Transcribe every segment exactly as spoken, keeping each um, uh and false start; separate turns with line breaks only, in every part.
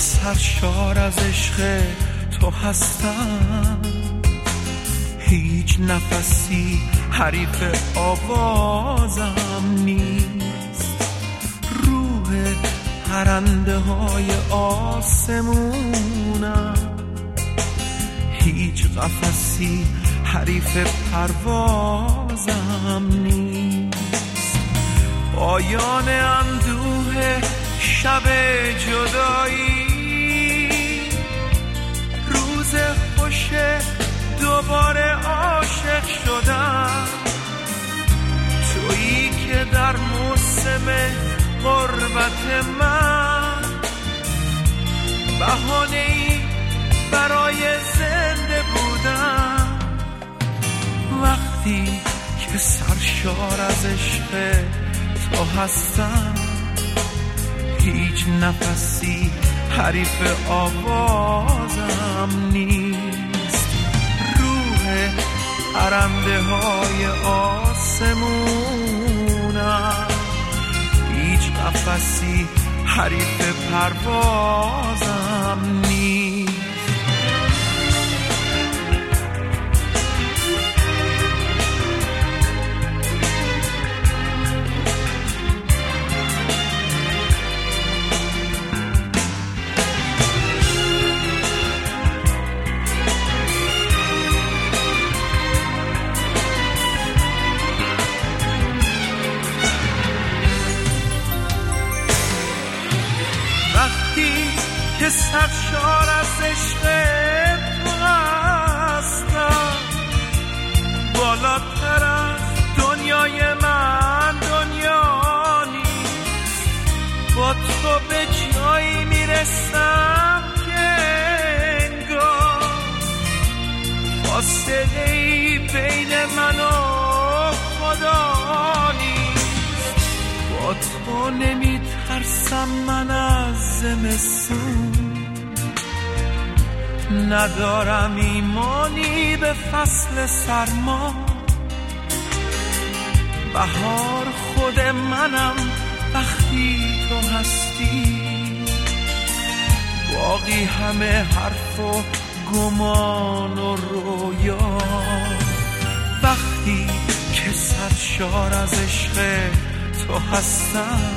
سرشار از عشق تو هستم، هیچ نفسی حریف آوازم نیست. روح پرنده های آسمونم، هیچ قفسی حریف پروازم نیست. پایان اندوه شب جدایی، روز خوش دوباره عاشق شدم. تویی که در موسم غربت من بهانه‌ای برای زنده بودم. وقتی که سرشار از عشق تو هستم، هیچ نفسی حریف آوازم نیست. روح پرنده های آسمونم، هیچ قفسی حریف پروازم نیست. که سرشار از عشق تو هستم، بالاتر از دنیای من دنیا نیست. با تو به جایی میرسم که انگار فاصله‌ای بین من و خدا نیست. با تو نمیترسم من از زمستون، ندارم ایمانی به فصل سرما. بهار خود منم وقتی تو هستی، باقی همه حرف و گمان و رویا. وقتی که سرشار از عشق تو هستم،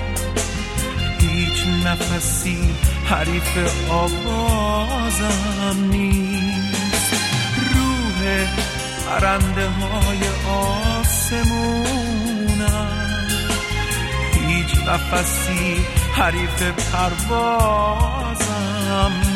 هیچ نفسی حریف آوازم نیست. روح پرنده های آسمونم، هیچ نفسی حریف پروازم